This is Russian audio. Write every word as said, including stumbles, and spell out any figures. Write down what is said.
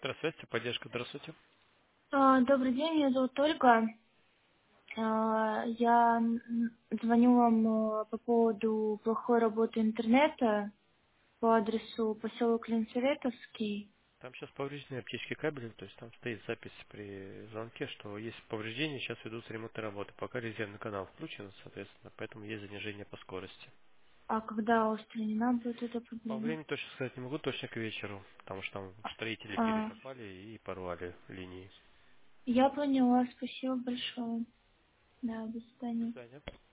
Здравствуйте, поддержка, здравствуйте. А, Добрый день, меня зовут Ольга. А, Я м, звоню вам э, по поводу плохой работы интернета по адресу поселок Ленсоветовский. Там сейчас повреждены оптические кабели, то есть там стоит запись при звонке, что есть повреждения, сейчас ведутся ремонтные работы. Пока резервный канал включен, соответственно, поэтому есть занижение по скорости. А когда устранена будет эта По проблема? времени точно сказать не могу, точно к вечеру, потому что там строители А, перекопали и порвали линии. Я поняла, спасибо большое. Да, до До свидания. свидания.